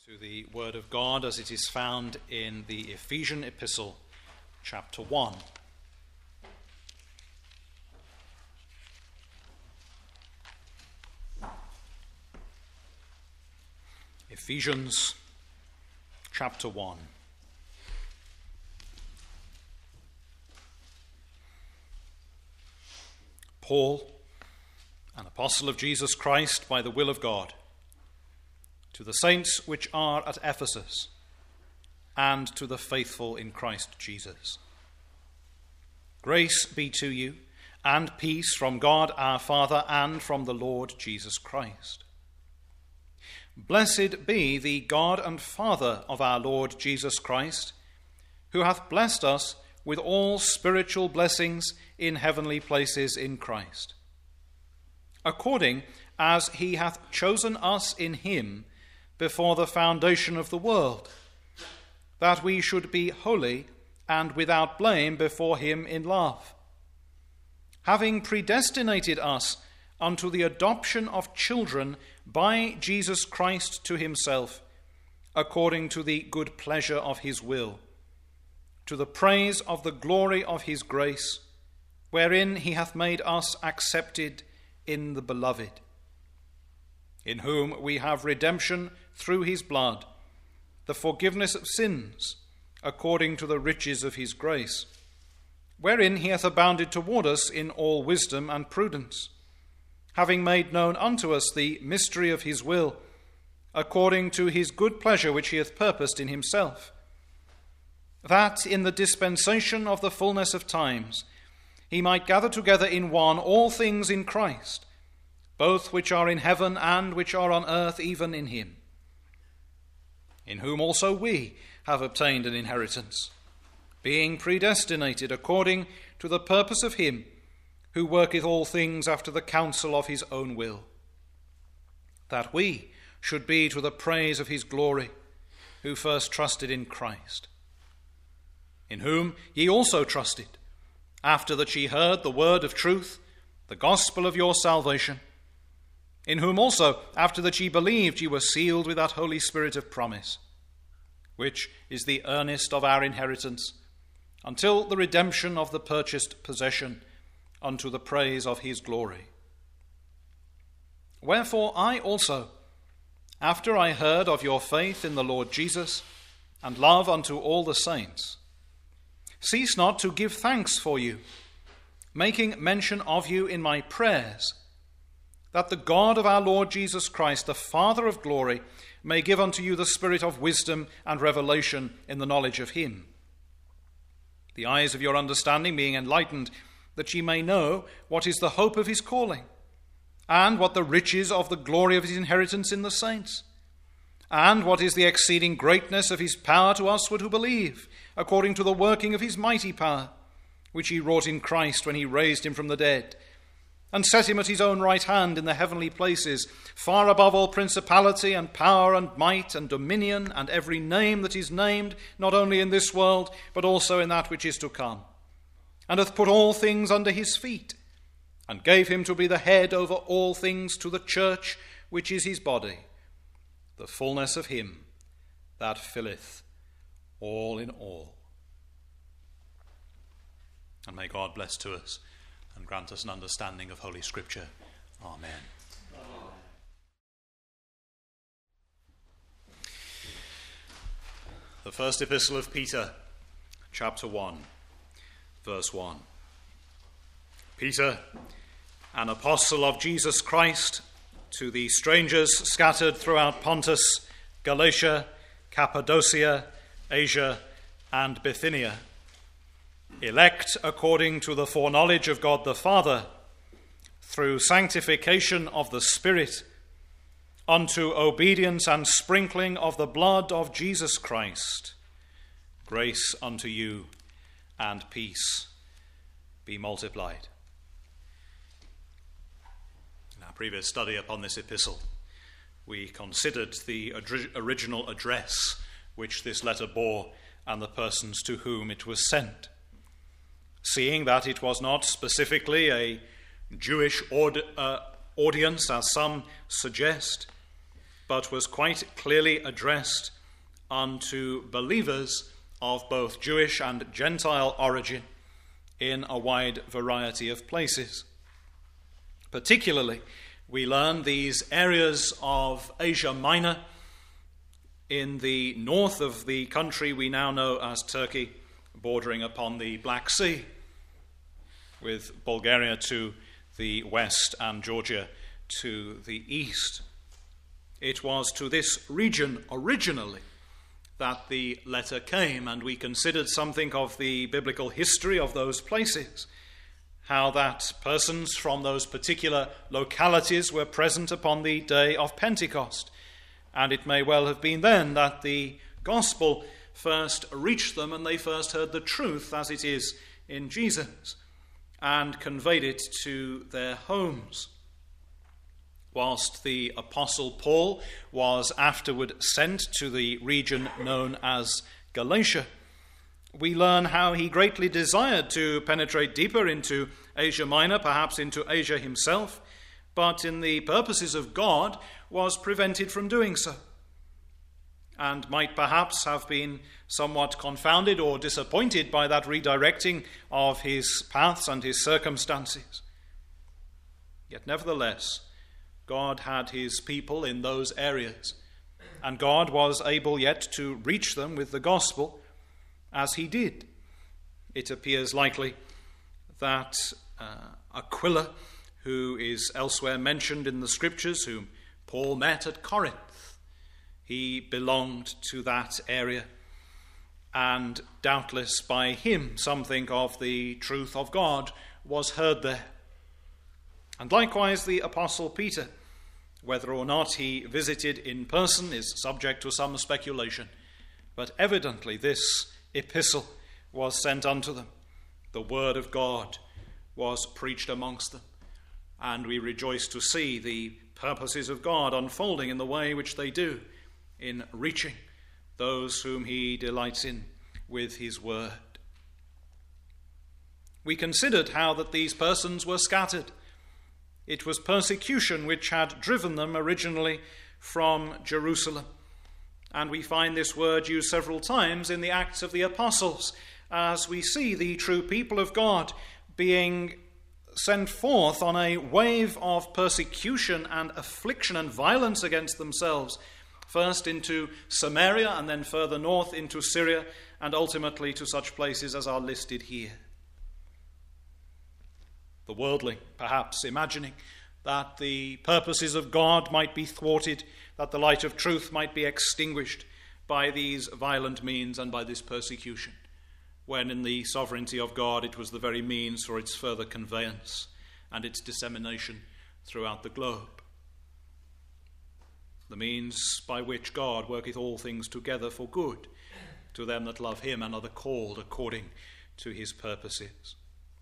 To the Word of God as it is found in the Ephesian Epistle, chapter 1. Ephesians, chapter 1. Paul, an apostle of Jesus Christ by the will of God, to the saints which are at Ephesus, and to the faithful in Christ Jesus. Grace be to you, and peace from God our Father and from the Lord Jesus Christ. Blessed be the God and Father of our Lord Jesus Christ, who hath blessed us with all spiritual blessings in heavenly places in Christ, according as he hath chosen us in him before the foundation of the world, that we should be holy and without blame before him in love, having predestinated us unto the adoption of children by Jesus Christ to himself, according to the good pleasure of his will, to the praise of the glory of his grace, wherein he hath made us accepted in the beloved, in whom we have redemption through his blood, the forgiveness of sins, according to the riches of his grace, wherein he hath abounded toward us in all wisdom and prudence, having made known unto us the mystery of his will, according to his good pleasure which he hath purposed in himself, that in the dispensation of the fullness of times he might gather together in one all things in Christ, both which are in heaven and which are on earth, even in him, in whom also we have obtained an inheritance, being predestinated according to the purpose of him who worketh all things after the counsel of his own will, that we should be to the praise of his glory, who first trusted in Christ, in whom ye also trusted, after that ye heard the word of truth, the gospel of your salvation, in whom also, after that ye believed, ye were sealed with that Holy Spirit of promise, which is the earnest of our inheritance, until the redemption of the purchased possession, unto the praise of his glory. Wherefore I also, after I heard of your faith in the Lord Jesus, and love unto all the saints, cease not to give thanks for you, making mention of you in my prayers, that the God of our Lord Jesus Christ, the Father of glory, may give unto you the spirit of wisdom and revelation in the knowledge of him, the eyes of your understanding being enlightened, that ye may know what is the hope of his calling, and what the riches of the glory of his inheritance in the saints, and what is the exceeding greatness of his power to usward who believe, according to the working of his mighty power, which he wrought in Christ when he raised him from the dead, and set him at his own right hand in the heavenly places, far above all principality and power and might and dominion and every name that is named, not only in this world, but also in that which is to come, and hath put all things under his feet, and gave him to be the head over all things to the church, which is his body, the fullness of him that filleth all in all. And may God bless to us and grant us an understanding of Holy Scripture. Amen. Amen. The first epistle of Peter, chapter 1, verse 1. Peter, an apostle of Jesus Christ, to the strangers scattered throughout Pontus, Galatia, Cappadocia, Asia, and Bithynia, elect according to the foreknowledge of God the Father, through sanctification of the Spirit, unto obedience and sprinkling of the blood of Jesus Christ. Grace unto you and peace be multiplied. In our previous study upon this epistle, we considered the original address which this letter bore and the persons to whom it was sent, seeing that it was not specifically a Jewish audience, as some suggest, but was quite clearly addressed unto believers of both Jewish and Gentile origin in a wide variety of places. Particularly, we learn these areas of Asia Minor in the north of the country we now know as Turkey, bordering upon the Black Sea, with Bulgaria to the west and Georgia to the east. It was to this region originally that the letter came, and we considered something of the biblical history of those places, how that persons from those particular localities were present upon the day of Pentecost. And it may well have been then that the gospel first reached them and they first heard the truth as it is in Jesus and conveyed it to their homes. Whilst the Apostle Paul was afterward sent to the region known as Galatia, we learn how he greatly desired to penetrate deeper into Asia Minor, perhaps into Asia himself, but in the purposes of God was prevented from doing so, and might perhaps have been somewhat confounded or disappointed by that redirecting of his paths and his circumstances. Yet nevertheless, God had his people in those areas, and God was able yet to reach them with the gospel as he did. It appears likely that Aquila, who is elsewhere mentioned in the scriptures, whom Paul met at Corinth, he belonged to that area, and doubtless by him something of the truth of God was heard there. And likewise the Apostle Peter, whether or not he visited in person is subject to some speculation, but evidently this epistle was sent unto them. The word of God was preached amongst them, and we rejoice to see the purposes of God unfolding in the way which they do in reaching those whom he delights in with his word. We considered how that these persons were scattered. It was persecution which had driven them originally from Jerusalem. And we find this word used several times in the Acts of the Apostles, as we see the true people of God being sent forth on a wave of persecution and affliction and violence against themselves, first into Samaria and then further north into Syria, and ultimately to such places as are listed here. The worldling, perhaps, imagining that the purposes of God might be thwarted, that the light of truth might be extinguished by these violent means and by this persecution, when in the sovereignty of God it was the very means for its further conveyance and its dissemination throughout the globe. The means by which God worketh all things together for good to them that love him and are the called according to his purposes.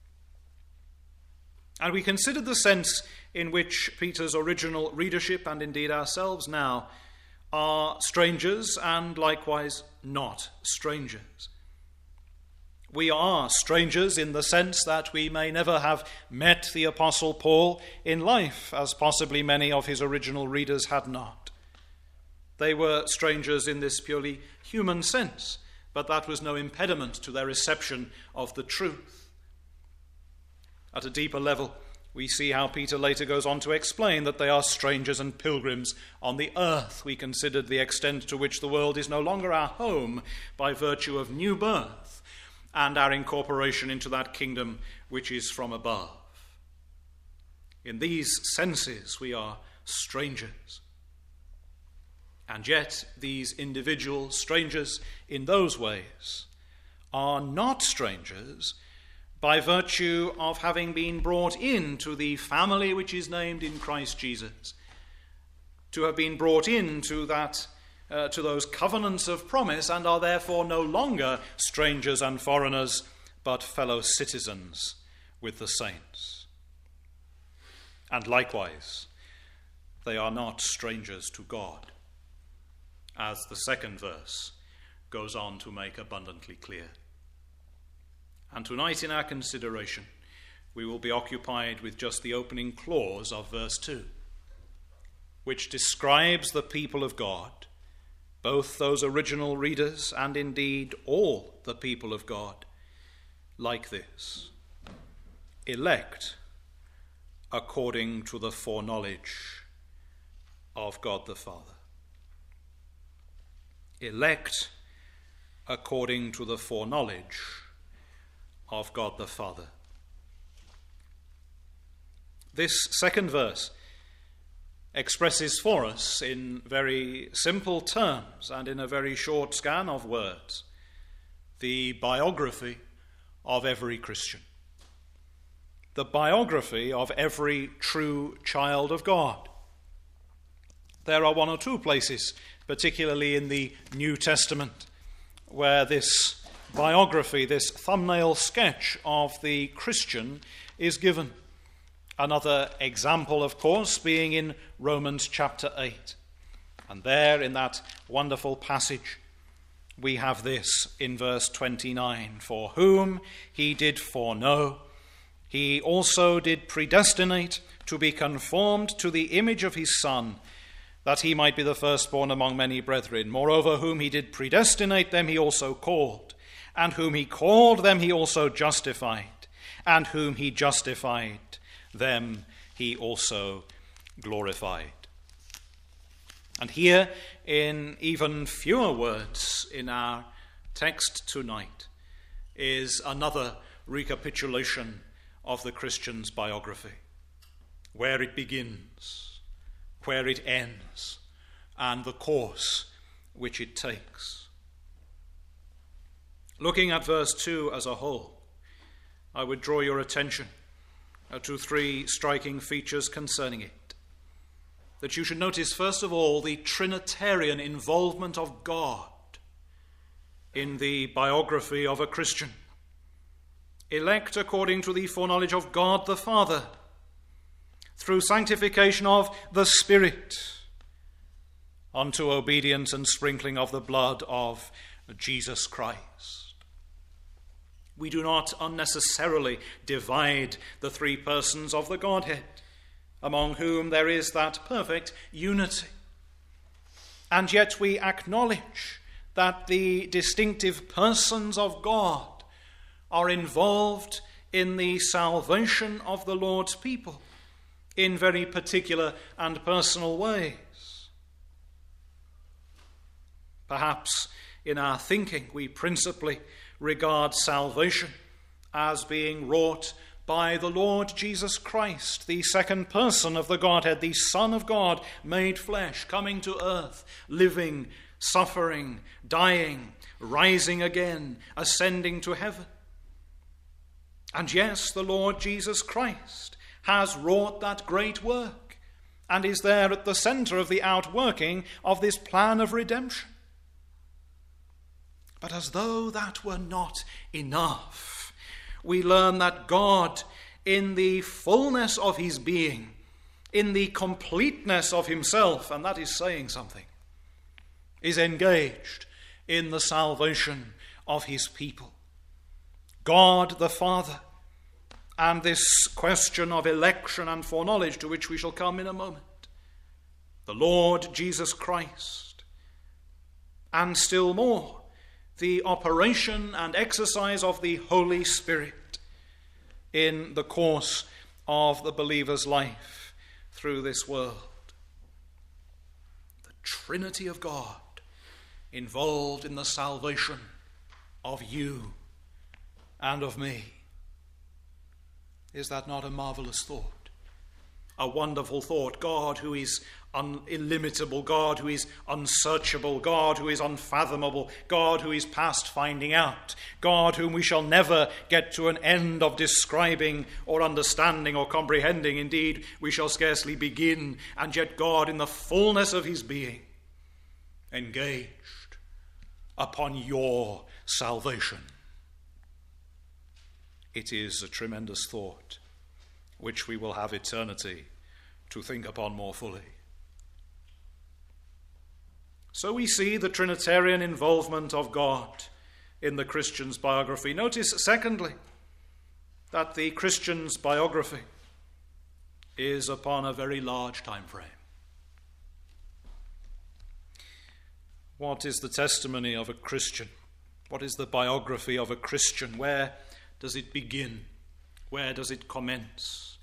And we considered the sense in which Peter's original readership, and indeed ourselves now, are strangers and likewise not strangers. We are strangers in the sense that we may never have met the Apostle Paul in life, as possibly many of his original readers had not. They were strangers in this purely human sense, but that was no impediment to their reception of the truth. At a deeper level, we see how Peter later goes on to explain that they are strangers and pilgrims on the earth. We considered the extent to which the world is no longer our home by virtue of new birth and our incorporation into that kingdom which is from above. In these senses, we are strangers. And yet, these individual strangers in those ways are not strangers by virtue of having been brought into the family which is named in Christ Jesus, to have been brought into that, to those covenants of promise, and are therefore no longer strangers and foreigners, but fellow citizens with the saints. And likewise, they are not strangers to God, as the second verse goes on to make abundantly clear. And tonight in our consideration, we will be occupied with just the opening clause of verse 2. which describes the people of God, both those original readers and indeed all the people of God, like this: elect according to the foreknowledge of God the Father. Elect according to the foreknowledge of God the Father. This second verse expresses for us in very simple terms and in a very short scan of words the biography of every Christian, the biography of every true child of God. There are one or two places, particularly in the New Testament, where this biography, this thumbnail sketch of the Christian is given. Another example, of course, being in Romans chapter 8. And there, in that wonderful passage, we have this in verse 29: For whom he did foreknow, he also did predestinate to be conformed to the image of his Son, that he might be the firstborn among many brethren. Moreover, whom he did predestinate, them he also called. And whom he called, them he also justified. And whom he justified, them he also glorified. And here, in even fewer words in our text tonight, is another recapitulation of the Christian's biography, where it begins, where it ends, and the course which it takes. Looking at verse 2 as a whole, I would draw your attention to three striking features concerning it. That you should notice, first of all, the Trinitarian involvement of God in the biography of a Christian. Elect according to the foreknowledge of God the Father, through sanctification of the Spirit, unto obedience and sprinkling of the blood of Jesus Christ. We do not unnecessarily divide the three persons of the Godhead, among whom there is that perfect unity. And yet we acknowledge that the distinctive persons of God are involved in the salvation of the Lord's people in very particular and personal ways. Perhaps in our thinking we principally regard salvation as being wrought by the Lord Jesus Christ, the second person of the Godhead, the Son of God, made flesh, coming to earth, living, suffering, dying, rising again, ascending to heaven. And yes, the Lord Jesus Christ has wrought that great work and is there at the center of the outworking of this plan of redemption. But as though that were not enough, we learn that God, in the fullness of his being, in the completeness of himself, and that is saying something, is engaged in the salvation of his people. God the Father, and this question of election and foreknowledge, to which we shall come in a moment, the Lord Jesus Christ, and still more, the operation and exercise of the Holy Spirit in the course of the believer's life through this world. The Trinity of God involved in the salvation of you and of me. Is that not a marvelous thought? A wonderful thought. God who is illimitable, God who is unsearchable, God who is unfathomable, God who is past finding out, God whom we shall never get to an end of describing or understanding or comprehending. Indeed, we shall scarcely begin, and yet God in the fullness of his being engaged upon your salvation. It is a tremendous thought which we will have eternity to think upon more fully. So we see the Trinitarian involvement of God in the Christian's biography. Notice, secondly, that the Christian's biography is upon a very large time frame. What is the testimony of a Christian? What is the biography of a Christian? Where does it begin? Where does it commence?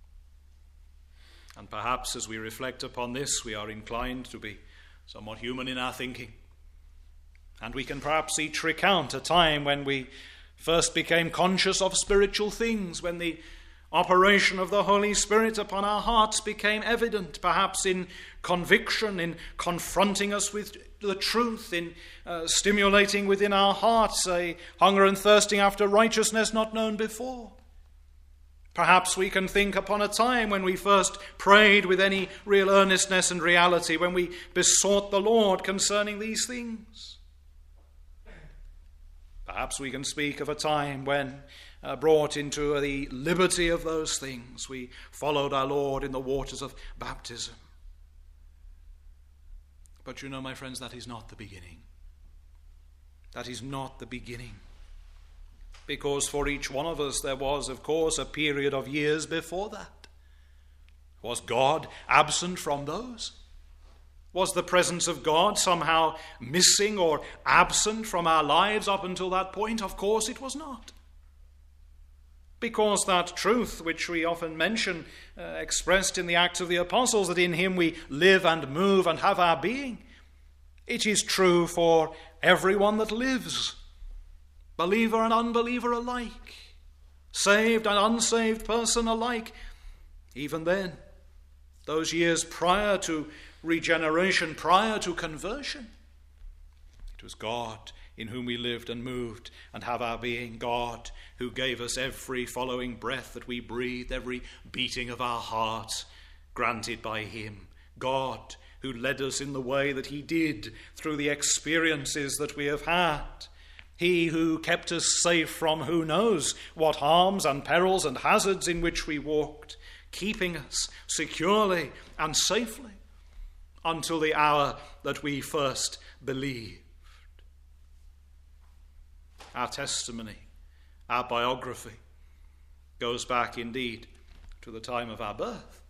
And perhaps as we reflect upon this, we are inclined to be somewhat human in our thinking. And we can perhaps each recount a time when we first became conscious of spiritual things, when the operation of the Holy Spirit upon our hearts became evident, perhaps in conviction, in confronting us with the truth, in stimulating within our hearts a hunger and thirsting after righteousness not known before. Perhaps we can think upon a time when we first prayed with any real earnestness and reality, when we besought the Lord concerning these things. Perhaps we can speak of a time when, brought into the liberty of those things, we followed our Lord in the waters of baptism. But you know, my friends, that is not the beginning. That is not the beginning. Because for each one of us there was, of course, a period of years before that. Was God absent from those? Was the presence of God somehow missing or absent from our lives up until that point? Of course it was not. Because that truth, which we often mention, expressed in the Acts of the Apostles, that in him we live and move and have our being, it is true for everyone that lives, believer and unbeliever alike, saved and unsaved person alike. Even then, those years prior to regeneration, prior to conversion, it was God in whom we lived and moved and have our being, God who gave us every following breath that we breathed, every beating of our hearts granted by him, God who led us in the way that he did through the experiences that we have had, he who kept us safe from who knows what harms and perils and hazards in which we walked, keeping us securely and safely until the hour that we first believed. Our testimony, our biography, goes back indeed to the time of our birth.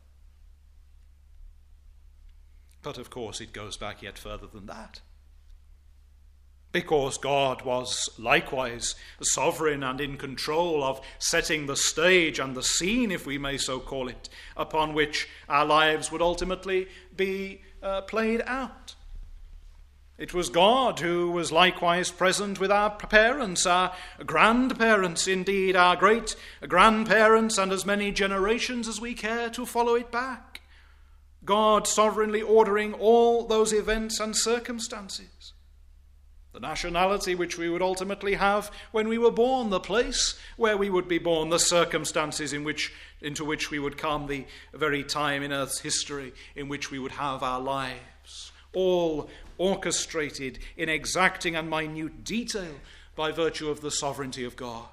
But of course it goes back yet further than that. Because God was likewise sovereign and in control of setting the stage and the scene, if we may so call it, upon which our lives would ultimately be played out. It was God who was likewise present with our parents, our grandparents, indeed our great-grandparents, and as many generations as we care to follow it back. God sovereignly ordering all those events and circumstances. The nationality which we would ultimately have when we were born, the place where we would be born, the circumstances into which we would come, the very time in Earth's history in which we would have our lives, all orchestrated in exacting and minute detail by virtue of the sovereignty of God.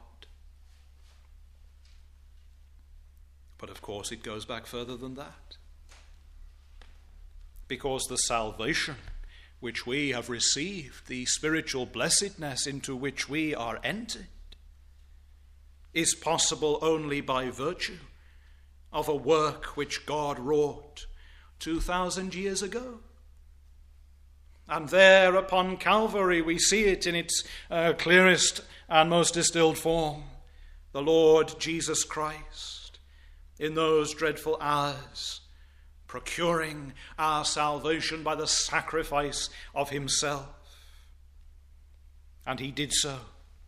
But of course it goes back further than that. Because the salvation which we have received, the spiritual blessedness into which we are entered, is possible only by virtue of a work which God wrought 2,000 years ago. And there upon Calvary we see it in its clearest and most distilled form. The Lord Jesus Christ, in those dreadful hours, procuring our salvation by the sacrifice of himself. And he did so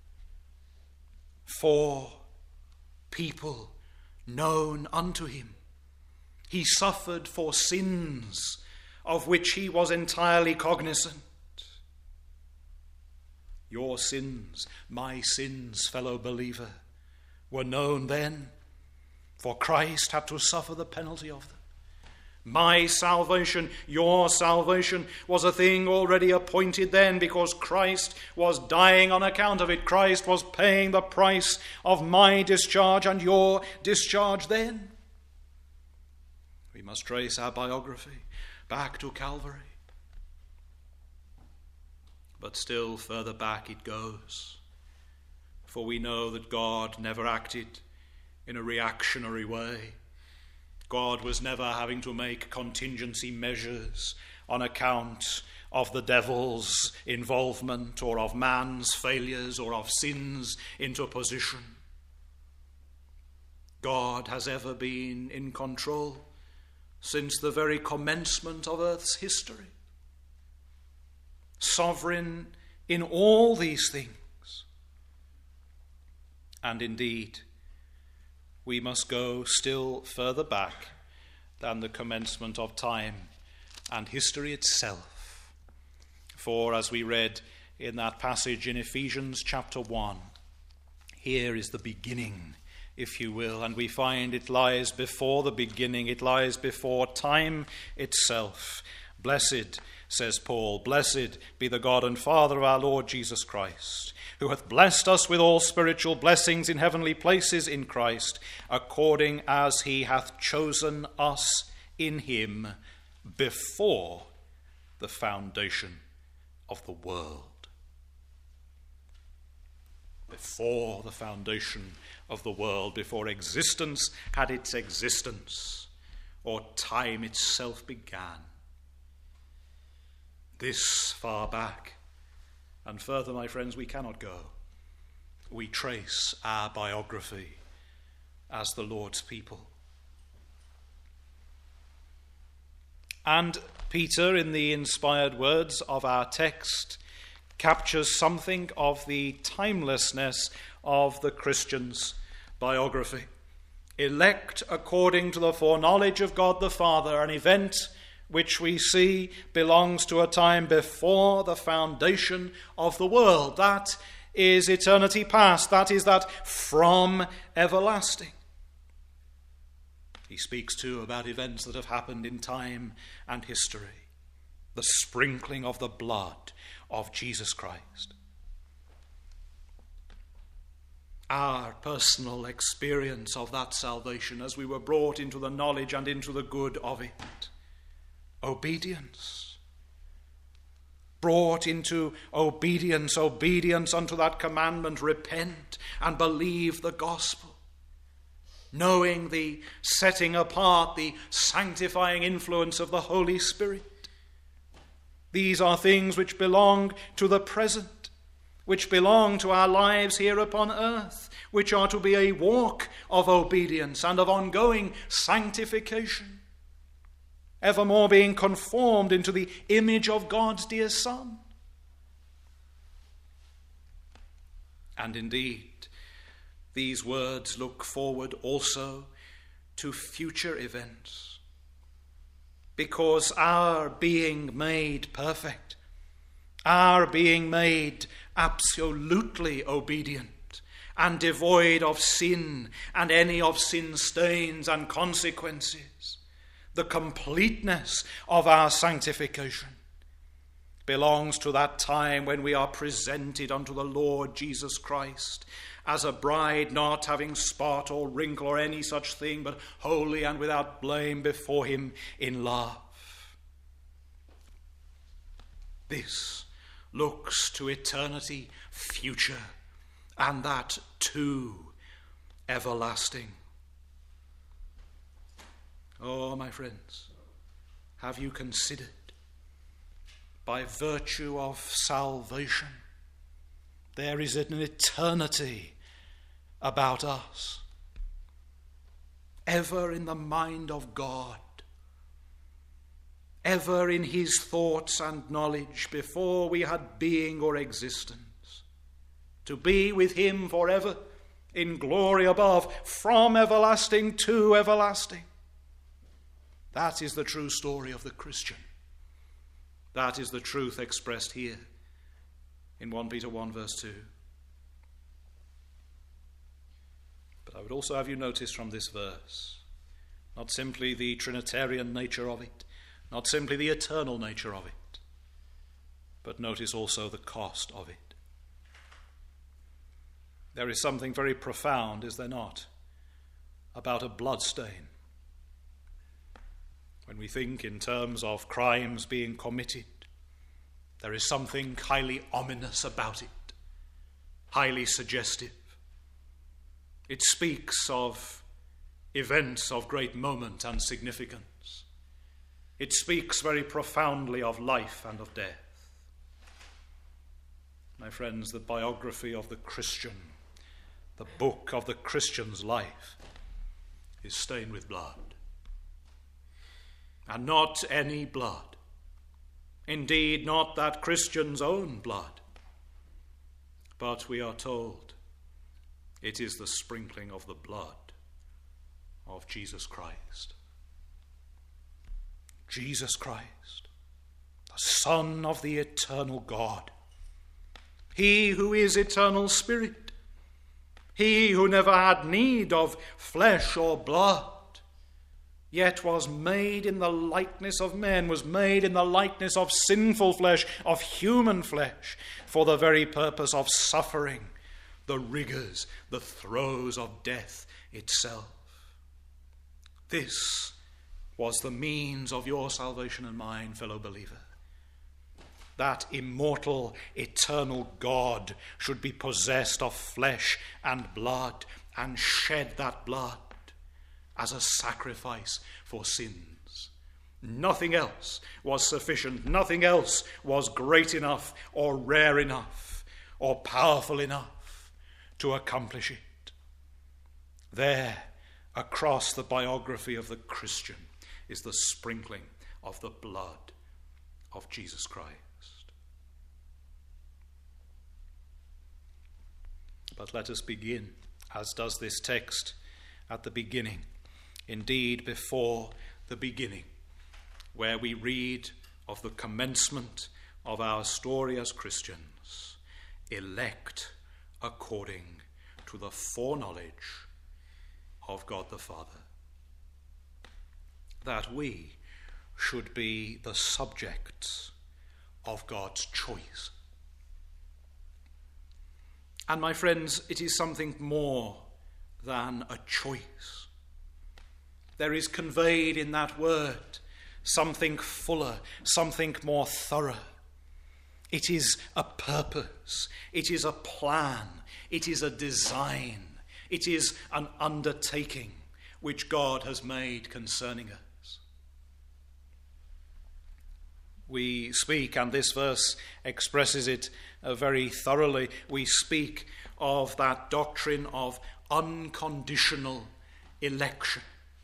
for people known unto him. He suffered for sins of which he was entirely cognizant. Your sins, my sins, fellow believer, were known then, for Christ had to suffer the penalty of them. My salvation, your salvation, was a thing already appointed then, because Christ was dying on account of it. Christ was paying the price of my discharge and your discharge then. We must trace our biography back to Calvary. But still further back it goes, for we know that God never acted in a reactionary way. God was never having to make contingency measures on account of the devil's involvement or of man's failures or of sin's interposition. God has ever been in control since the very commencement of earth's history, sovereign in all these things. And indeed, we must go still further back than the commencement of time and history itself. For as we read in that passage in Ephesians chapter 1, here is the beginning, if you will, and we find it lies before the beginning, it lies before time itself. Blessed, says Paul, blessed be the God and Father of our Lord Jesus Christ, who hath blessed us with all spiritual blessings in heavenly places in Christ, according as he hath chosen us in him before the foundation of the world. Before the foundation of the world, before existence had its existence, or time itself began. This far back, and further, my friends, we cannot go. We trace our biography as the Lord's people. And Peter, in the inspired words of our text, captures something of the timelessness of the Christian's biography. Elect according to the foreknowledge of God the Father, an event which we see belongs to a time before the foundation of the world. That is eternity past. That is that from everlasting. He speaks too about events that have happened in time and history. The sprinkling of the blood of Jesus Christ. Our personal experience of that salvation as we were brought into the knowledge and into the good of it. Obedience. Brought into obedience unto that commandment, repent and believe the gospel. Knowing the setting apart, the sanctifying influence of the Holy Spirit. These are things which belong to the present, which belong to our lives here upon earth, which are to be a walk of obedience and of ongoing sanctification, evermore being conformed into the image of God's dear Son. And indeed, these words look forward also to future events, because our being made perfect, our being made absolutely obedient and devoid of sin and any of sin's stains and consequences, the completeness of our sanctification belongs to that time when we are presented unto the Lord Jesus Christ as a bride, not having spot or wrinkle or any such thing, but holy and without blame before him in love. This looks to eternity future, and that too everlasting. Oh, my friends, have you considered, by virtue of salvation, there is an eternity about us, ever in the mind of God, ever in his thoughts and knowledge before we had being or existence, to be with him forever in glory above, from everlasting to everlasting. That is the true story of the Christian. That is the truth expressed here in 1 Peter 1 verse 2. But I would also have you notice from this verse, not simply the Trinitarian nature of it, not simply the eternal nature of it, but notice also the cost of it. There is something very profound, is there not, about a blood stain. When we think in terms of crimes being committed, there is something highly ominous about it, highly suggestive. It speaks of events of great moment and significance. It speaks very profoundly of life and of death. My friends, the biography of the Christian, the book of the Christian's life, is stained with blood. And not any blood. Indeed, not that Christian's own blood. But we are told it is the sprinkling of the blood of Jesus Christ. Jesus Christ, the Son of the eternal God. He who is eternal spirit. He who never had need of flesh or blood, yet was made in the likeness of men, was made in the likeness of sinful flesh, of human flesh, for the very purpose of suffering the rigors, the throes of death itself. This was the means of your salvation and mine, fellow believer. That immortal, eternal God should be possessed of flesh and blood and shed that blood as a sacrifice for sins. Nothing else was sufficient. Nothing else was great enough or rare enough or powerful enough to accomplish it. There, across the biography of the Christian, is the sprinkling of the blood of Jesus Christ. But let us begin, as does this text, at the beginning, indeed before the beginning, where we read of the commencement of our story as Christians, elect according to the foreknowledge of God the Father, that we should be the subjects of God's choice. And my friends, it is something more than a choice. There is conveyed in that word something fuller, something more thorough. It is a purpose, it is a plan, it is a design, it is an undertaking which God has made concerning us. We speak, and this verse expresses it very thoroughly, we speak of that doctrine of unconditional election.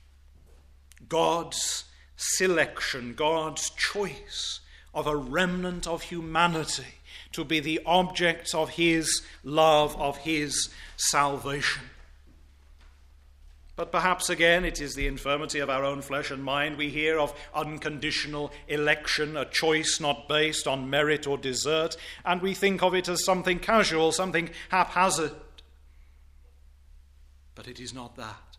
God's selection, God's choice of a remnant of humanity to be the object of his love, of his salvation. But perhaps again it is the infirmity of our own flesh and mind. We hear of unconditional election, a choice not based on merit or desert, and we think of it as something casual, something haphazard. But it is not that.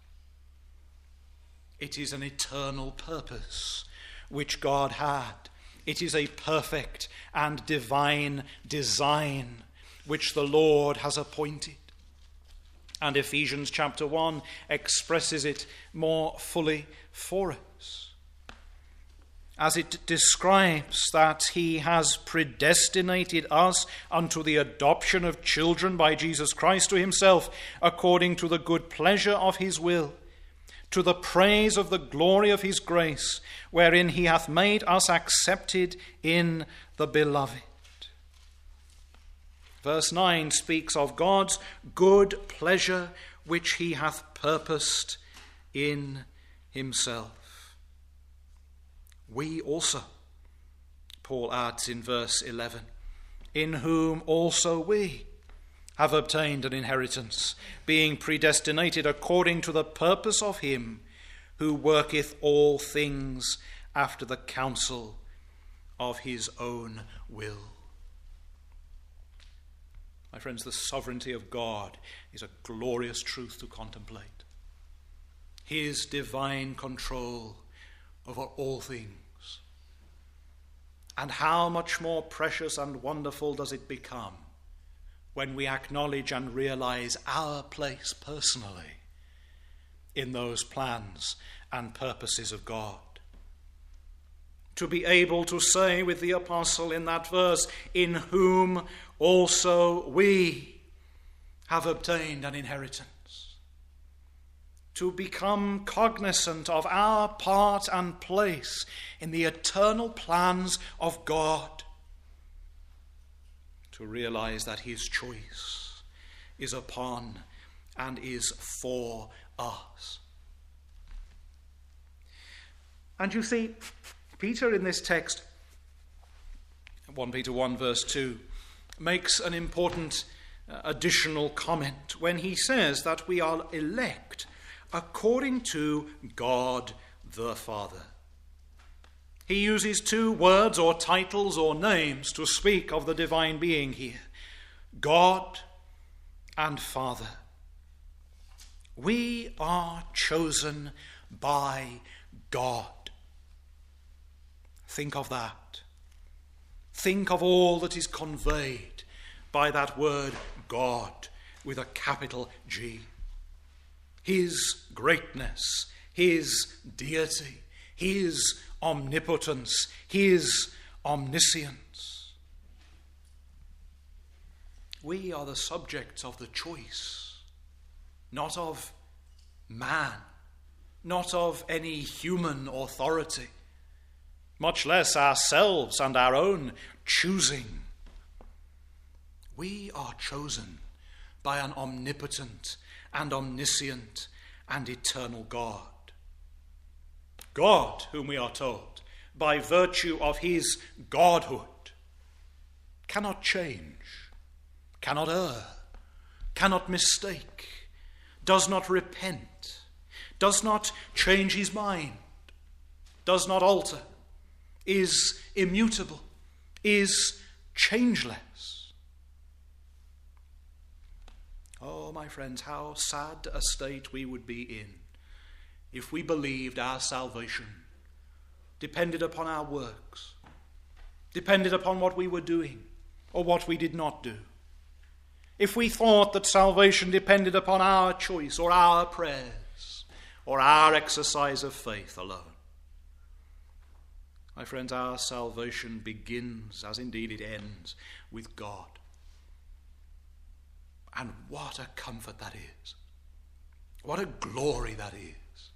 It is an eternal purpose which God had. It is a perfect and divine design which the Lord has appointed. And Ephesians chapter 1 expresses it more fully for us, as it describes that he has predestinated us unto the adoption of children by Jesus Christ to himself, according to the good pleasure of his will, to the praise of the glory of his grace, wherein he hath made us accepted in the beloved. Verse 9 speaks of God's good pleasure which he hath purposed in himself. We also, Paul adds in verse 11, in whom also we have obtained an inheritance, being predestinated according to the purpose of him who worketh all things after the counsel of his own will. My friends, the sovereignty of God is a glorious truth to contemplate. His divine control over all things. And how much more precious and wonderful does it become when we acknowledge and realize our place personally in those plans and purposes of God. To be able to say with the apostle in that verse, in whom also we have obtained an inheritance. to become cognizant of our part and place in the eternal plans of God, to realize that his choice is upon and is for us. And you see, Peter in this text, 1 Peter 1 verse 2, makes an important additional comment when he says that we are elect according to God the Father. He uses two words or titles or names to speak of the divine being here: God and Father. We are chosen by God. Think of that. Think of all that is conveyed by that word God with a capital G. His greatness, his deity, his omnipotence, his omniscience. We are the subjects of the choice, not of man, not of any human authority, much less ourselves and our own choosing. We are chosen by an omnipotent and omniscient and eternal God. God, whom we are told, by virtue of his godhood, cannot change, cannot err, cannot mistake, does not repent, does not change his mind, does not alter, is immutable, is changeless. Oh, my friends, how sad a state we would be in if we believed our salvation depended upon our works, depended upon what we were doing or what we did not do. If we thought that salvation depended upon our choice or our prayers or our exercise of faith alone. My friends, our salvation begins, as indeed it ends, with God. And what a comfort that is. What a glory that is.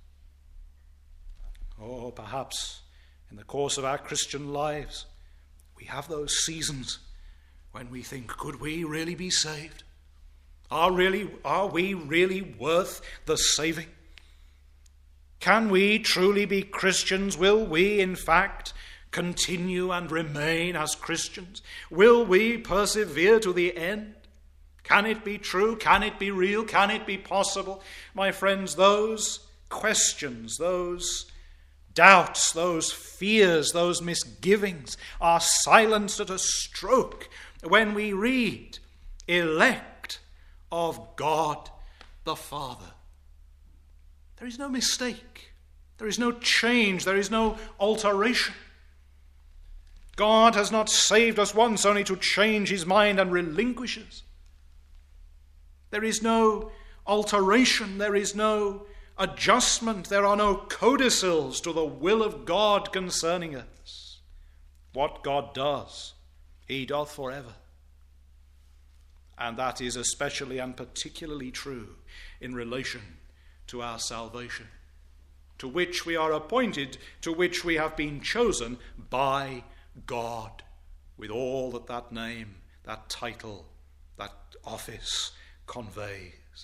Oh, perhaps in the course of our Christian lives, we have those seasons when we think, could we really be saved? Are we really worth the saving? Can we truly be Christians? Will we, in fact, continue and remain as Christians? Will we persevere to the end? Can it be true? Can it be real? Can it be possible? My friends, those questions, those doubts, those fears, those misgivings are silenced at a stroke when we read, elect of God the Father. There is no mistake. There is no change. There is no alteration. God has not saved us once only to change his mind and relinquish us. There is no alteration. There is no adjustment. There are no codicils to the will of God concerning us. What God does, he doth forever. And that is especially and particularly true in relation to our salvation, to which we are appointed, to which we have been chosen by God, with all that that name, that title, that office conveys.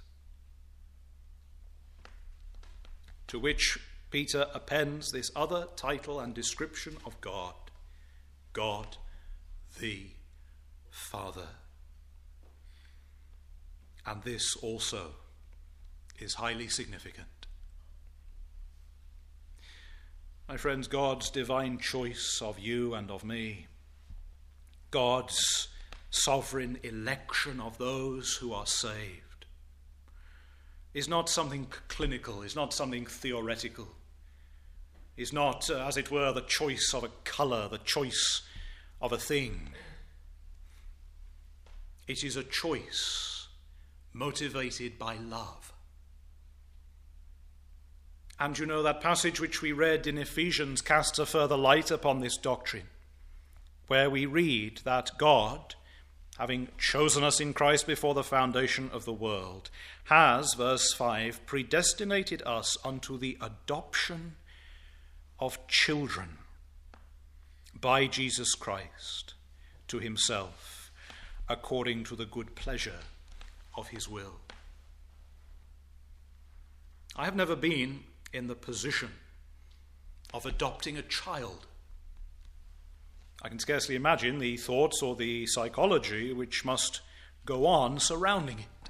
To which Peter appends this other title and description of God, God the Father. And this also is highly significant. My friends, God's divine choice of you and of me, God's sovereign election of those who are saved, is not something clinical, is not something theoretical, is not, as it were, the choice of a colour, the choice of a thing. It is a choice motivated by love. And you know, that passage which we read in Ephesians casts a further light upon this doctrine, where we read that God, having chosen us in Christ before the foundation of the world, has, verse 5, predestinated us unto the adoption of children by Jesus Christ to himself, according to the good pleasure of his will. I have never been in the position of adopting a child. I can scarcely imagine the thoughts or the psychology which must go on surrounding it.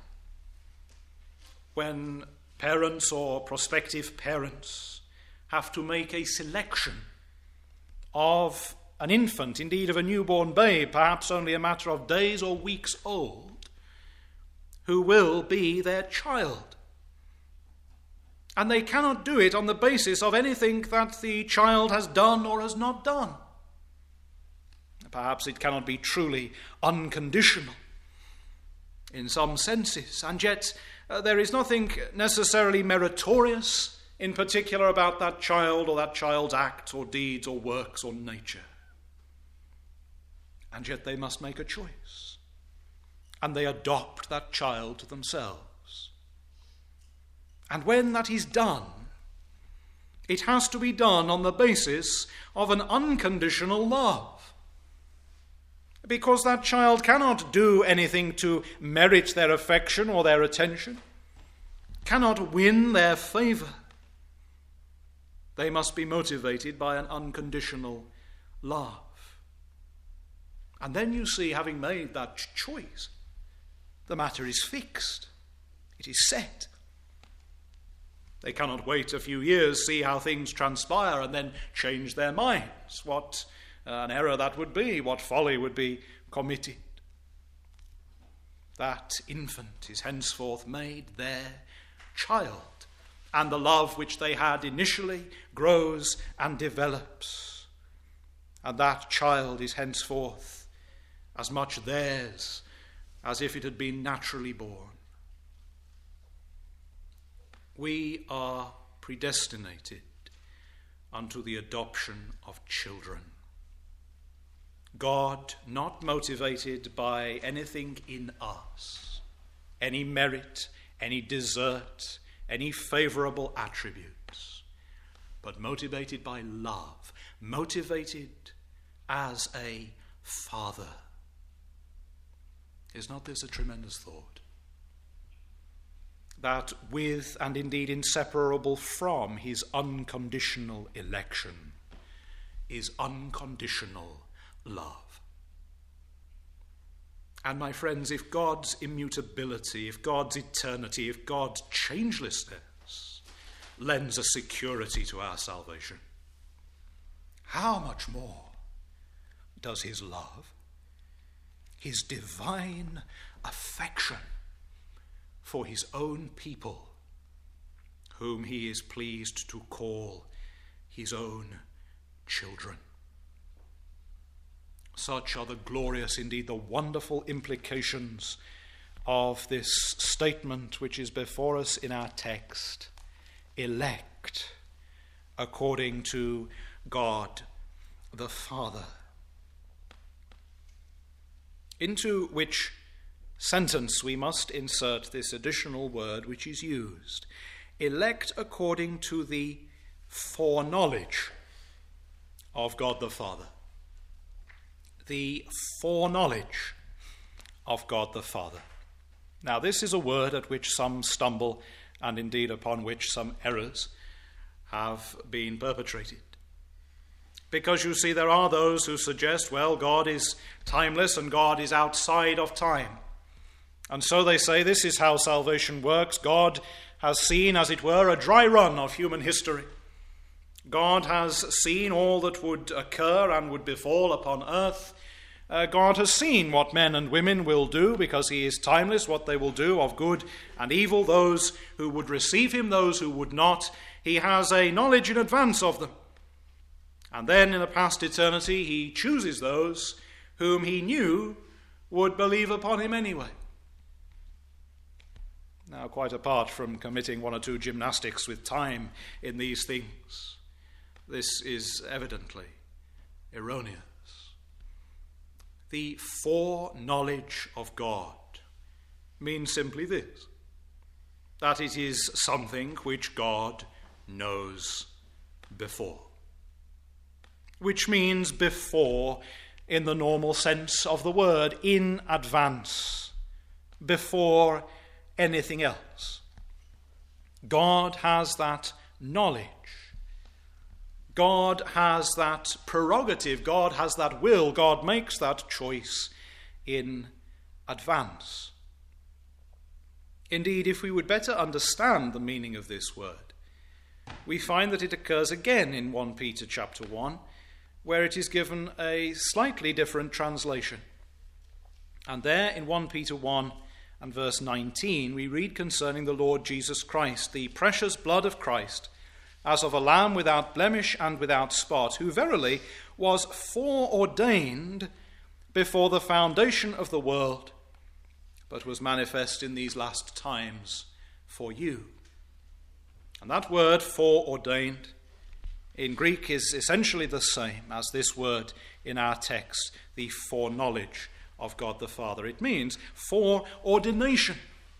When parents or prospective parents have to make a selection of an infant, indeed of a newborn babe, perhaps only a matter of days or weeks old, who will be their child. And they cannot do it on the basis of anything that the child has done or has not done. Perhaps it cannot be truly unconditional in some senses, and yet there is nothing necessarily meritorious in particular about that child or that child's acts or deeds or works or nature. And yet they must make a choice, and they adopt that child to themselves. And when that is done, it has to be done on the basis of an unconditional love. Because that child cannot do anything to merit their affection or their attention, cannot win their favor. They must be motivated by an unconditional love. And then you see, having made that choice, the matter is fixed. It is set. They cannot wait a few years, see how things transpire, and then change their minds. What an error that would be, what folly would be committed. That infant is henceforth made their child, and the love which they had initially grows and develops. And that child is henceforth as much theirs as if it had been naturally born. We are predestinated unto the adoption of children. God, not motivated by anything in us, any merit, any desert, any favorable attributes, but motivated by love, motivated as a father. Is not this a tremendous thought? That with and indeed inseparable from his unconditional election is unconditional love. And my friends, if God's immutability, if God's eternity, if God's changelessness lends a security to our salvation, how much more does his love, his divine affection for his own people, whom he is pleased to call his own children. Such are the glorious, indeed the wonderful implications of this statement which is before us in our text. Elect according to God the Father. Into which sentence we must insert this additional word which is used. Elect according to the foreknowledge of God the Father. The foreknowledge of God the Father. Now, this is a word at which some stumble, and indeed upon which some errors have been perpetrated. Because you see, there are those who suggest, well, God is timeless and God is outside of time. And so they say this is how salvation works. God has seen, as it were, a dry run of human history. God has seen all that would occur and would befall upon earth. God has seen what men and women will do, because he is timeless, what they will do of good and evil, those who would receive him, those who would not. He has a knowledge in advance of them. And then in the past eternity, he chooses those whom he knew would believe upon him anyway. Now, quite apart from committing one or two gymnastics with time in these things, this is evidently erroneous. the foreknowledge of God means simply this, that it is something which God knows before. Which means before in the normal sense of the word, in advance, before anything else. God has that knowledge. God has that prerogative. God has that will. God makes that choice in advance. Indeed, if we would better understand the meaning of this word, we find that it occurs again in 1 Peter chapter 1, where it is given a slightly different translation. And there in 1 Peter 1 and verse 19, we read concerning the Lord Jesus Christ, the precious blood of Christ, as of a lamb without blemish and without spot, who verily was foreordained before the foundation of the world, but was manifest in these last times for you. And that word foreordained in Greek is essentially the same as this word in our text, the foreknowledge of God the Father. It means foreordination.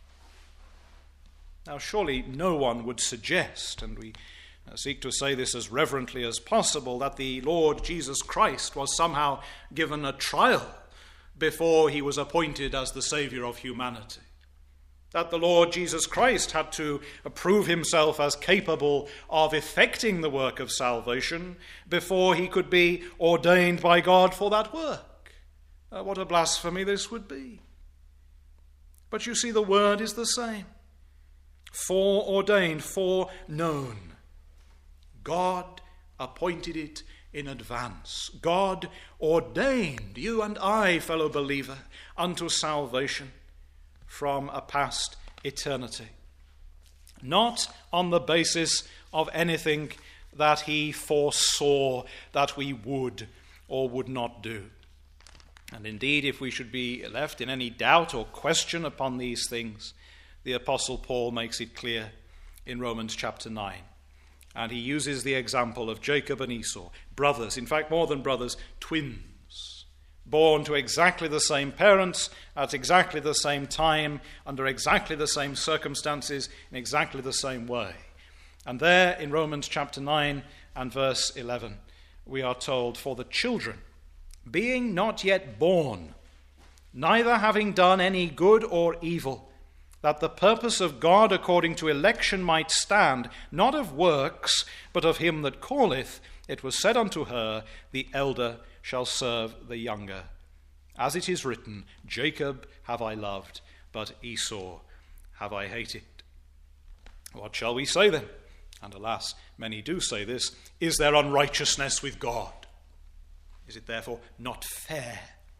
Now, surely no one would suggest, and we seek to say this as reverently as possible, that the Lord Jesus Christ was somehow given a trial before he was appointed as the Saviour of humanity. That the Lord Jesus Christ had to prove himself as capable of effecting the work of salvation before he could be ordained by God for that work. What a blasphemy this would be. But you see, the word is the same. Foreordained, foreknown. God appointed it in advance. God ordained you and I, fellow believer, unto salvation from a past eternity. Not on the basis of anything that he foresaw that we would or would not do. And indeed, if we should be left in any doubt or question upon these things, the Apostle Paul makes it clear in Romans chapter 9. And he uses the example of Jacob and Esau, brothers, in fact more than brothers, twins, born to exactly the same parents, at exactly the same time, under exactly the same circumstances, in exactly the same way. And there in Romans chapter 9 and verse 11, we are told, for the children, being not yet born, neither having done any good or evil, that the purpose of God according to election might stand, not of works, but of him that calleth, it was said unto her, the elder shall serve the younger. As it is written, Jacob have I loved, but Esau have I hated. What shall we say then? And alas, many do say this. Is there unrighteousness with God? Is it therefore not fair?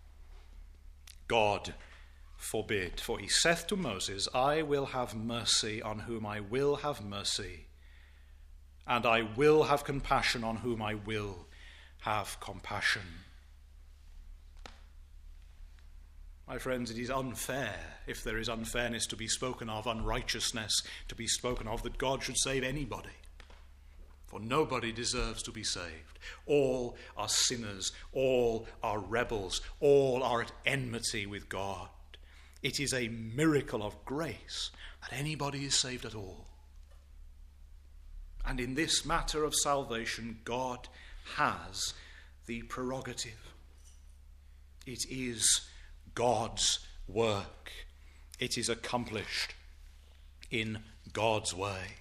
God forbid. For he saith to Moses, I will have mercy on whom I will have mercy, and I will have compassion on whom I will have compassion. My friends, it is unfair, if there is unfairness to be spoken of, unrighteousness to be spoken of, that God should save anybody. For nobody deserves to be saved. All are sinners, all are rebels, all are at enmity with God. It is a miracle of grace that anybody is saved at all. And in this matter of salvation, God has the prerogative. It is God's work. It is accomplished in God's way.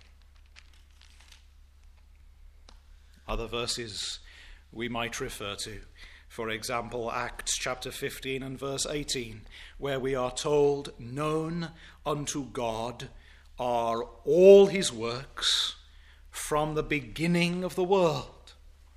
Other verses we might refer to. For example, Acts chapter 15 and verse 18, where we are told, known unto God are all his works from the beginning of the world.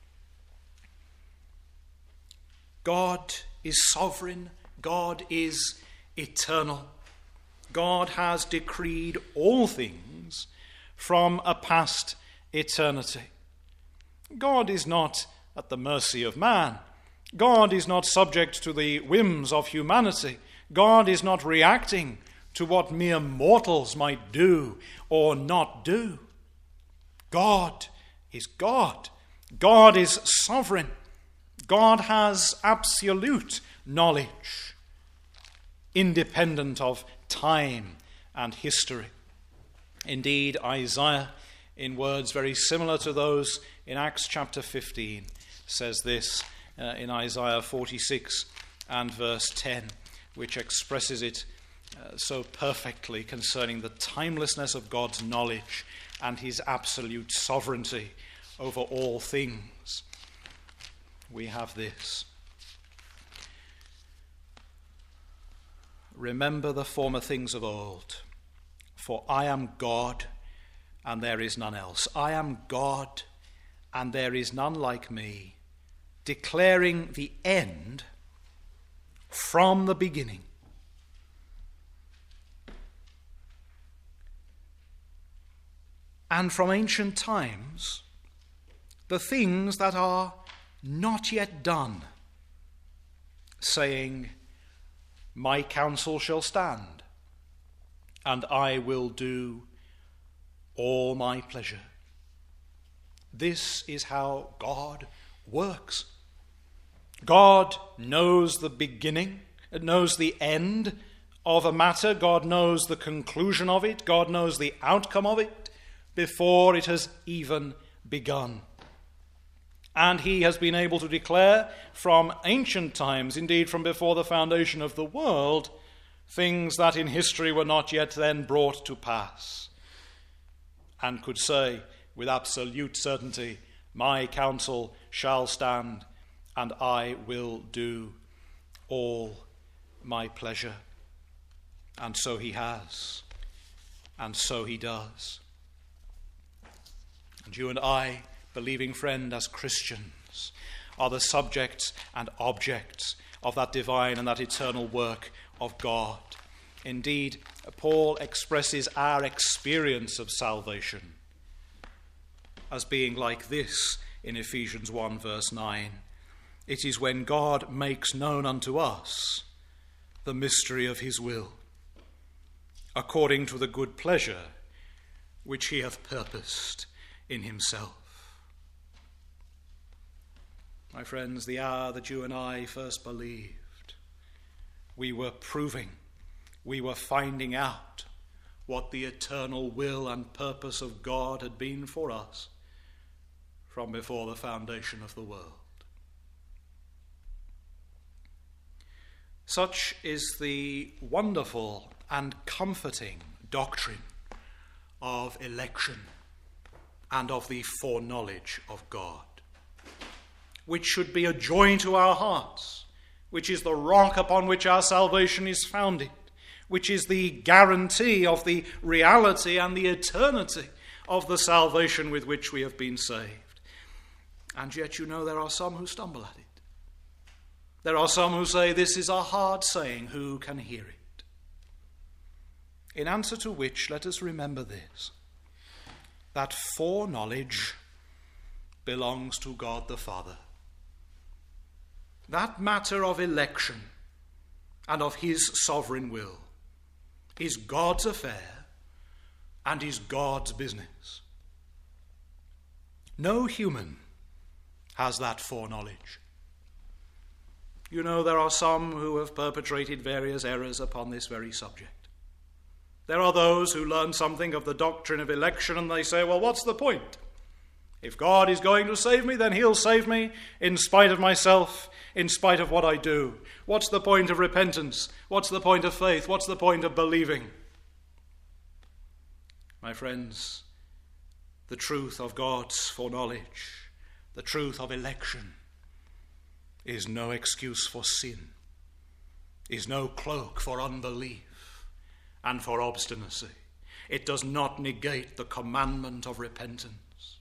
God is sovereign. God is eternal. God has decreed all things from a past eternity. God is not at the mercy of man. God is not subject to the whims of humanity. God is not reacting to what mere mortals might do or not do. God is God. God is sovereign. God has absolute knowledge, independent of time and history. Indeed, Isaiah, in words very similar to those in Acts chapter 15, says this in Isaiah 46 and verse 10, which expresses it so perfectly concerning the timelessness of God's knowledge and his absolute sovereignty over all things. We have this: "Remember the former things of old, for I am God, and there is none else. I am God, and there is none like me, declaring the end from the beginning. And from ancient times, the things that are not yet done, saying, my counsel shall stand, and I will do all my pleasure." This is how God works. God knows the beginning, knows the end of a matter. God knows the conclusion of it. God knows the outcome of it before it has even begun. And he has been able to declare from ancient times, indeed from before the foundation of the world, things that in history were not yet then brought to pass, and could say with absolute certainty, my counsel shall stand, and I will do all my pleasure. And so he has, and so he does. And you and I, believing friend, as Christians, are the subjects and objects of that divine and that eternal work of God. Indeed, Paul expresses our experience of salvation as being like this in Ephesians 1 verse 9. It is when God makes known unto us the mystery of his will, according to the good pleasure which he hath purposed in himself. My friends, the hour that you and I first believed, we were proving, we were finding out what the eternal will and purpose of God had been for us from before the foundation of the world. Such is the wonderful and comforting doctrine of election and of the foreknowledge of God, which should be a joy to our hearts, which is the rock upon which our salvation is founded, which is the guarantee of the reality and the eternity of the salvation with which we have been saved. And yet, you know, there are some who stumble at it. There are some who say, this is a hard saying, who can hear it? In answer to which, let us remember this, that foreknowledge belongs to God the Father. That matter of election and of his sovereign will is God's affair and is God's business. No human has that foreknowledge. You know, there are some who have perpetrated various errors upon this very subject. There are those who learn something of the doctrine of election and they say, well, what's the point? If God is going to save me, then he'll save me in spite of myself, in spite of what I do. What's the point of repentance? What's the point of faith? What's the point of believing? My friends, the truth of God's foreknowledge, the truth of election, is no excuse for sin, is no cloak for unbelief and for obstinacy. It does not negate the commandment of repentance.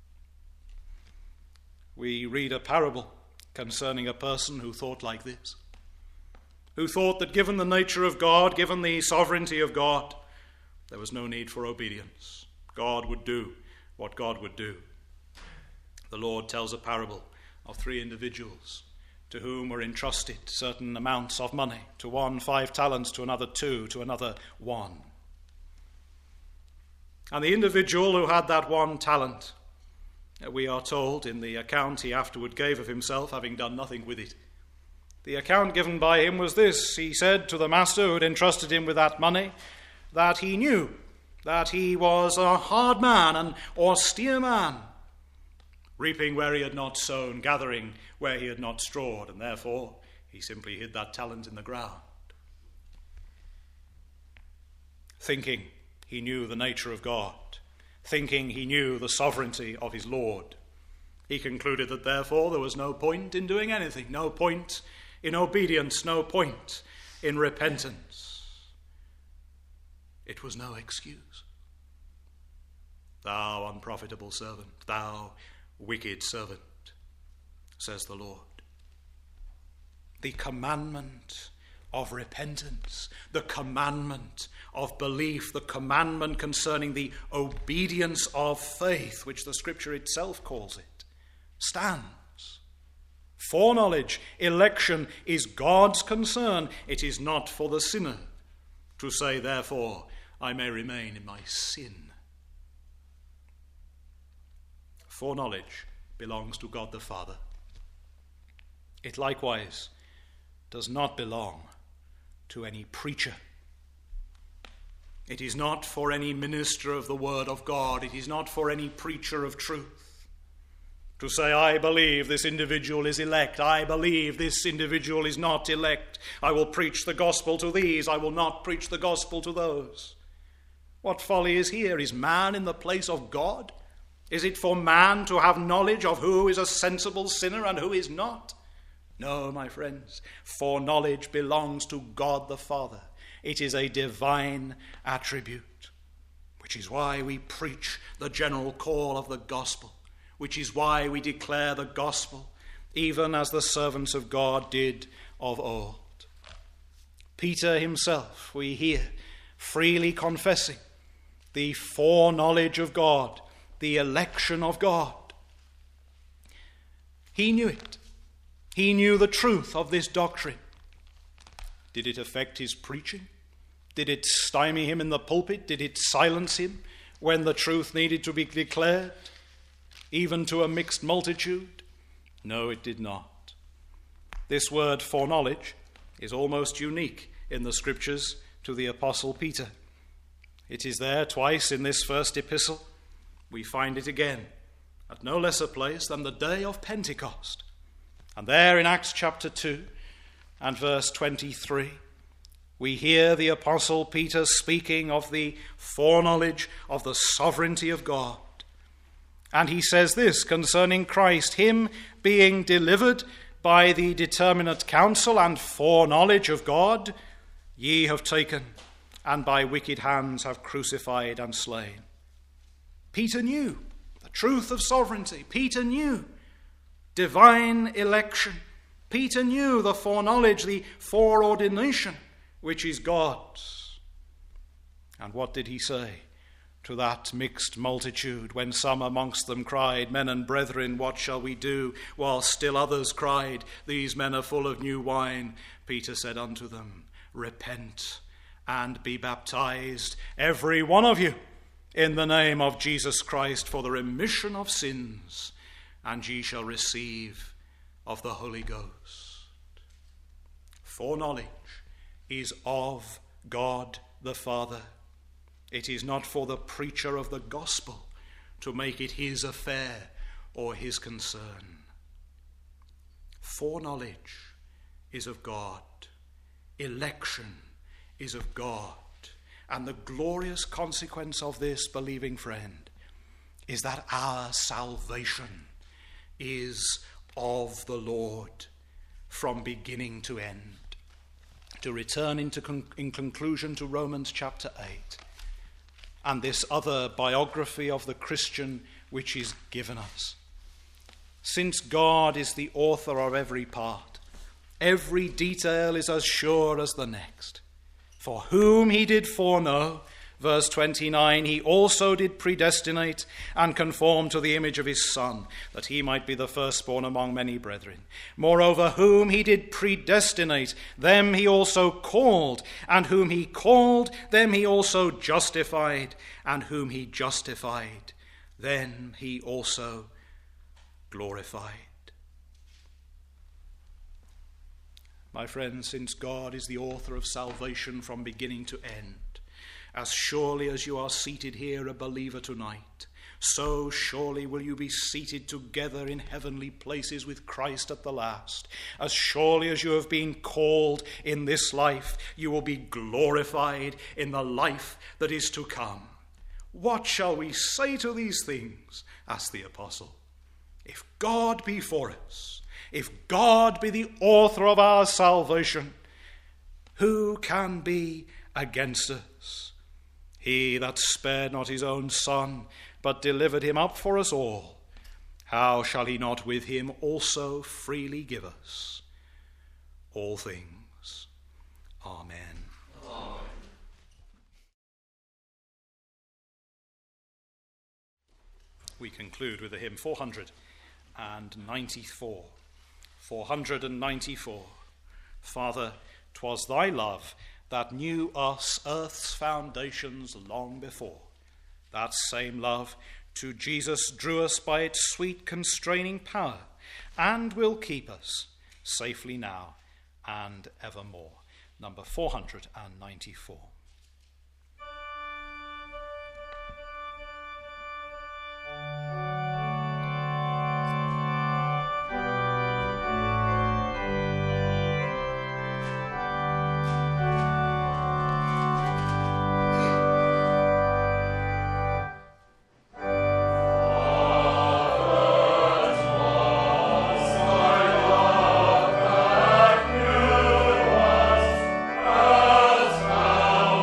We read a parable concerning a person who thought like this, who thought that given the nature of God, given the sovereignty of God, there was no need for obedience. God would do what God would do. The Lord tells a parable of 3 individuals to whom were entrusted certain amounts of money. To one 5 talents, to another 2, to another 1. And the individual who had that 1 talent, we are told in the account he afterward gave of himself, having done nothing with it, The account given by him was this. He said to the master who had entrusted him with that money that he knew that he was a hard man, an austere man, reaping where he had not sown, gathering where he had not strawed, and therefore he simply hid that talent in the ground. Thinking he knew the nature of God, thinking he knew the sovereignty of his Lord, he concluded that therefore there was no point in doing anything, no point in obedience, no point in repentance. It was no excuse. Thou unprofitable servant, thou wicked servant, says the Lord. The commandment of repentance, the commandment of belief, the commandment concerning the obedience of faith, which the Scripture itself calls it, stands. Foreknowledge, election is God's concern. It is not for the sinner to say, therefore, I may remain in my sin. Foreknowledge belongs to God the Father. It likewise does not belong to any preacher. It is not for any minister of the word of God. It is not for any preacher of truth to say, I believe this individual is elect. I believe this individual is not elect. I will preach the gospel to these. I will not preach the gospel to those. What folly is here? Is man in the place of God? Is it for man to have knowledge of who is a sensible sinner and who is not? No, my friends, foreknowledge belongs to God the Father. It is a divine attribute, which is why we preach the general call of the gospel, which is why we declare the gospel, even as the servants of God did of old. Peter himself, we hear, freely confessing the foreknowledge of God, the election of God. He knew it. He knew the truth of this doctrine. Did it affect his preaching? Did it stymie him in the pulpit? Did it silence him when the truth needed to be declared, even to a mixed multitude? No, it did not. This word foreknowledge is almost unique in the Scriptures to the Apostle Peter. It is there twice in this first epistle. We find it again at no less a place than the day of Pentecost. And there in Acts chapter 2 and verse 23, we hear the Apostle Peter speaking of the foreknowledge of the sovereignty of God. And he says this concerning Christ, him being delivered by the determinate counsel and foreknowledge of God, ye have taken, and by wicked hands have crucified and slain. Peter knew the truth of sovereignty. Peter knew divine election. Peter knew the foreknowledge, the foreordination, which is God's. And what did he say to that mixed multitude when some amongst them cried, Men and brethren, what shall we do? While still others cried, These men are full of new wine. Peter said unto them, Repent and be baptized, every one of you, in the name of Jesus Christ, for the remission of sins, and ye shall receive of the Holy Ghost. Foreknowledge is of God the Father. It is not for the preacher of the gospel to make it his affair or his concern. Foreknowledge is of God. Election is of God. And the glorious consequence of this, believing friend, is that our salvation is of the Lord from beginning to end. To return in conclusion to Romans chapter 8 and this other biography of the Christian which is given us. Since God is the author of every part, every detail is as sure as the next. For whom he did foreknow, verse 29, he also did predestinate and conform to the image of his Son, that he might be the firstborn among many brethren. Moreover, whom he did predestinate, them he also called, and whom he called, them he also justified, and whom he justified, then he also glorified. My friends, since God is the author of salvation from beginning to end, as surely as you are seated here a believer tonight, so surely will you be seated together in heavenly places with Christ at the last. As surely as you have been called in this life, you will be glorified in the life that is to come. What shall we say to these things? Asked the apostle. If God be for us, if God be the author of our salvation, who can be against us? He that spared not his own Son, but delivered him up for us all, how shall he not with him also freely give us all things? Amen. Amen. We conclude with the hymn 494. 494. Father, 'twas thy love that knew us earth's foundations long before. That same love to Jesus drew us by its sweet constraining power, and will keep us safely now and evermore. Number 494. Now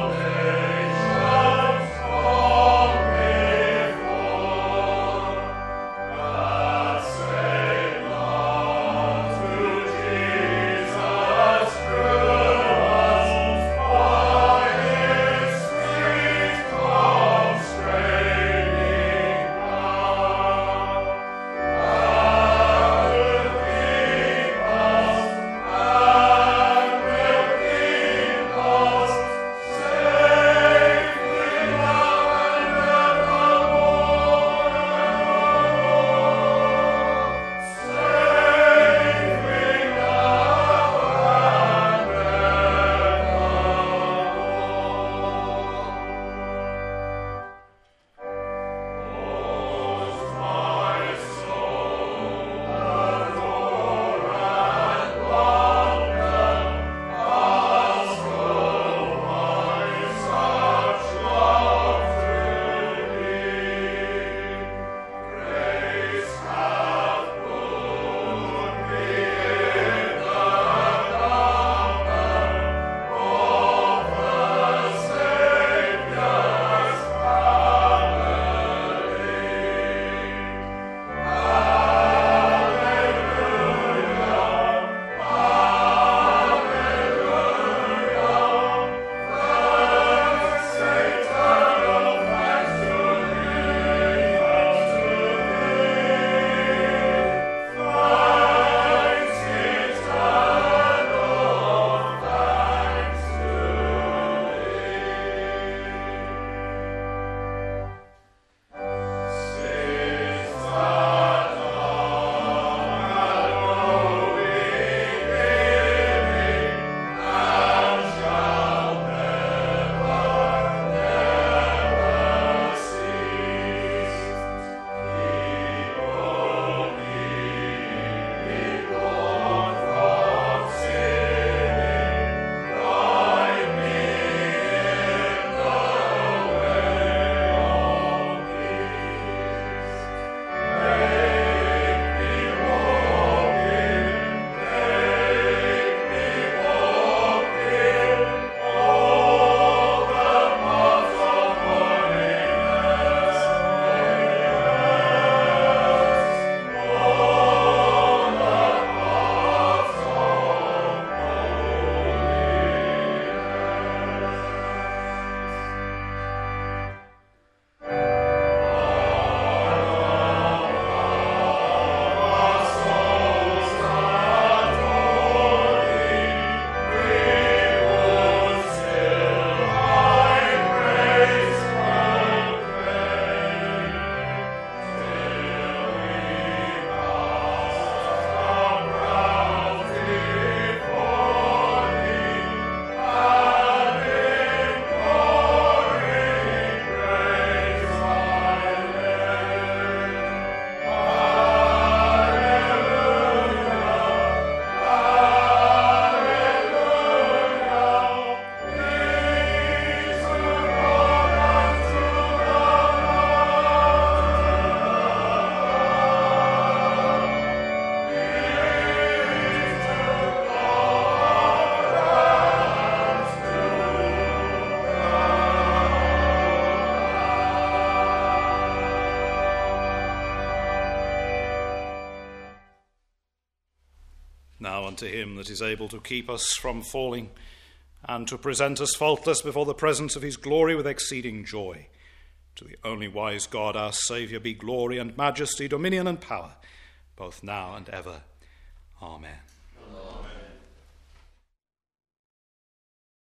Now unto him that is able to keep us from falling, and to present us faultless before the presence of his glory with exceeding joy. To the only wise God, our Saviour, be glory and majesty, dominion and power, both now and ever. Amen.